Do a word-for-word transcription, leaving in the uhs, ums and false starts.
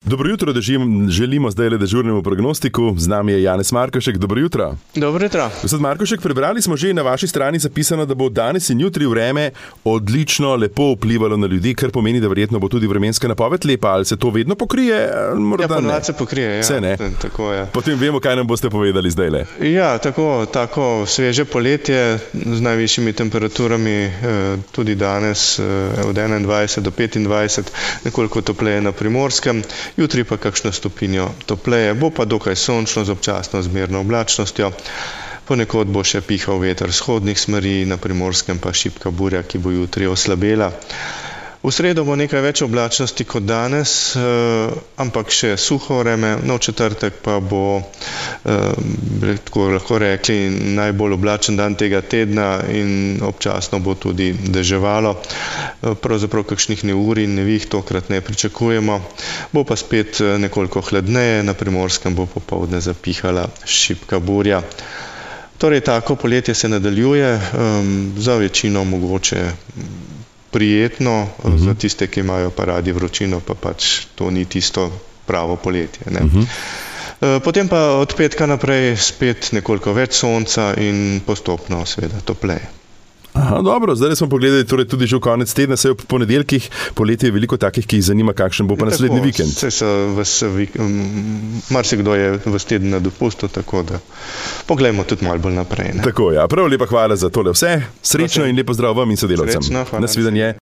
Dobro jutro, da želimo zdaj le dežurnemu prognostiku. Z nami je Janez Markošek. Dobro jutro. Dobro jutro. Gospod Markošek, prebrali smo že na vaši strani zapisano, da bo danes in jutri vreme odlično, lepo vplivalo na ljudi, kar pomeni, da verjetno bo tudi vremenska napoved lepa. Ali se to vedno pokrije? Morda ja, ponovadi se pokrije. Ja. Se ne. Tako je. Potem vemo, kaj nam boste povedali zdaj le. Ja, tako, tako sveže poletje z najvišjimi temperaturami, tudi danes od enaindvajset do petindvajset, nekoliko topleje na Primorskem. Jutri pa kakšno stopinjo topleje, bo pa dokaj sončno z občasno zmerno oblačnostjo. Ponekod bo še pihal veter vzhodnih smeri, na Primorskem pa šibka burja, ki bo jutri oslabela. V sredo bo nekaj več oblačnosti kot danes, ampak še suho vreme, no v četrtek pa bo, tako lahko rekli, najbolj oblačen dan tega tedna in občasno bo tudi deževalo. Pravzaprav kakšnih neurij in nevih tokrat ne pričakujemo. Bo pa spet nekoliko hladneje, na Primorskem bo popoldne zapihala šibka burja. Torej, tako poletje se nadaljuje, za večino mogoče prijetno, uh-huh. Za tiste, ki imajo pa radi vročino, pa pač to ni tisto pravo poletje. Ne? Uh-huh. Potem pa od petka naprej spet nekoliko več sonca in postopno seveda topleje. Aha, dobro, zdaj smo pogledali torej tudi že v konec tedna, se v ponedeljkih, poletje je veliko takih, ki jih zanima, kakšen bo pa tako, naslednji vikend. Se so vas, marsikdo je vas teden na dopustu, tako da poglejmo tudi malo bolj naprej. Ne? Tako, ja, prav lepa hvala za tole vse, srečno in lepo zdrav vam in sodelavcem. Srečno, hvala. Nasvidenje.